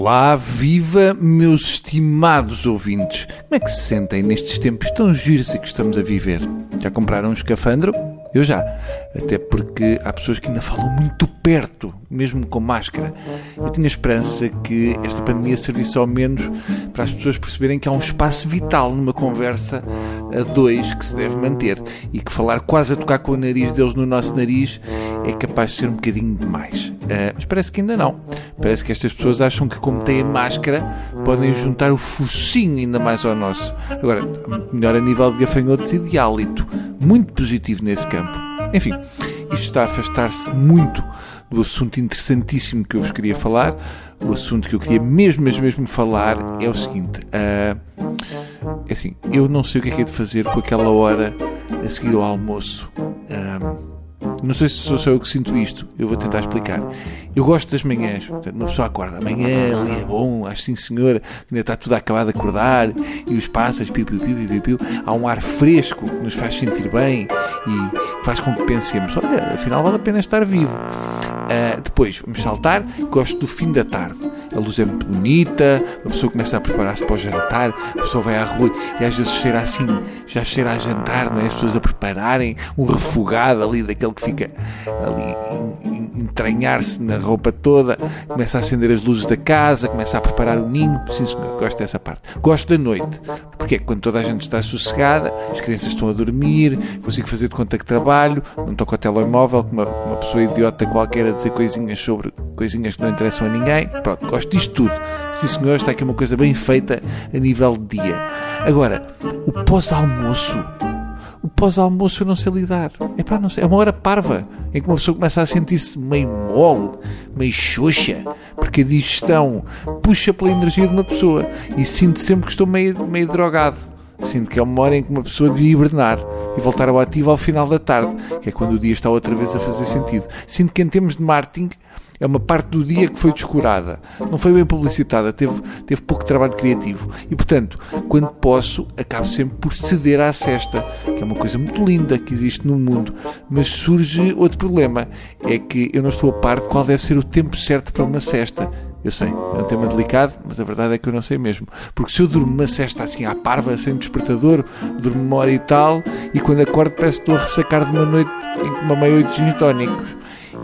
Olá, viva, meus estimados ouvintes. Como é que se sentem nestes tempos tão giros que estamos a viver? Já compraram um escafandro? Eu já. Até porque há pessoas que ainda falam muito perto, mesmo com máscara. Eu tinha esperança que esta pandemia servisse ao menos para as pessoas perceberem que há um espaço vital numa conversa a dois que se deve manter e que falar quase a tocar com o nariz deles no nosso nariz é capaz de ser um bocadinho demais. Mas parece que ainda não. Parece que estas pessoas acham que, como têm máscara, podem juntar o focinho ainda mais ao nosso. Agora, melhor a nível de gafanhotos e de hálito. Muito positivo nesse campo. Enfim, isto está a afastar-se muito do assunto interessantíssimo que eu vos queria falar. O assunto que eu queria mesmo falar é o seguinte. Assim, eu não sei o que é que é de fazer com aquela hora a seguir ao almoço. Não sei se sou só eu que sinto isto. Eu vou tentar explicar. Eu gosto das manhãs. Portanto, uma pessoa acorda. Amanhã ali é bom. Acho sim, senhora. Ainda está tudo acabado de acordar. E os pássaros, piu. Há um ar fresco que nos faz sentir bem e faz com que pensemos, olha, afinal vale a pena estar vivo. Depois, vamos saltar. Gosto do fim da tarde. A luz é muito bonita. A pessoa começa a preparar-se para o jantar. A pessoa vai à rua e às vezes cheira assim, já cheira a jantar, não é? As pessoas a prepararem um refogado ali, daquele que fica ali entranhar-se na roupa toda, começa a acender as luzes da casa, começa a preparar o ninho. Sim, senhor, gosto dessa parte. Gosto da noite, porque é quando toda a gente está sossegada, as crianças estão a dormir, consigo fazer de conta que trabalho, não toco ao telemóvel como uma pessoa idiota qualquer a dizer coisinhas sobre coisinhas que não interessam a ninguém. Pronto, gosto disto tudo. Sim, senhor, está aqui uma coisa bem feita a nível de dia. Agora, o pós-almoço eu não sei lidar. Não sei. É uma hora parva em que uma pessoa começa a sentir-se meio mole, meio xoxa, porque a digestão puxa pela energia de uma pessoa e sinto sempre que estou meio drogado. Sinto que é uma hora em que uma pessoa devia hibernar e voltar ao ativo ao final da tarde, que é quando o dia está outra vez a fazer sentido. Sinto que em termos de marketing é uma parte do dia que foi descurada, não foi bem publicitada, teve pouco trabalho criativo e, portanto, quando posso, acabo sempre por ceder à sesta, que é uma coisa muito linda que existe no mundo, mas surge outro problema, é que eu não estou a par de qual deve ser o tempo certo para uma sesta. Eu sei, é um tema delicado, mas a verdade é que eu não sei mesmo. Porque se eu durmo uma sesta assim à parva, sem despertador, durmo uma hora e tal, e quando acordo parece que estou a ressacar de uma noite em que mamei 8 gin tónicos.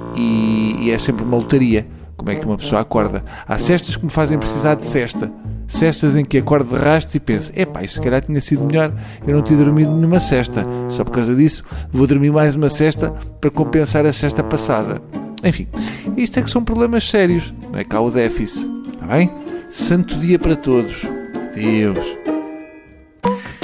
E é sempre uma lotaria. Como é que uma pessoa acorda? Há cestas que me fazem precisar de cesta. Cestas em que acordo de rastros e penso, isto se calhar tinha sido melhor eu não ter dormido nenhuma cesta. Só por causa disso, vou dormir mais uma cesta para compensar a cesta passada. Enfim, isto é que são problemas sérios. Não é cá o déficit. Está bem? Santo dia para todos. Adeus.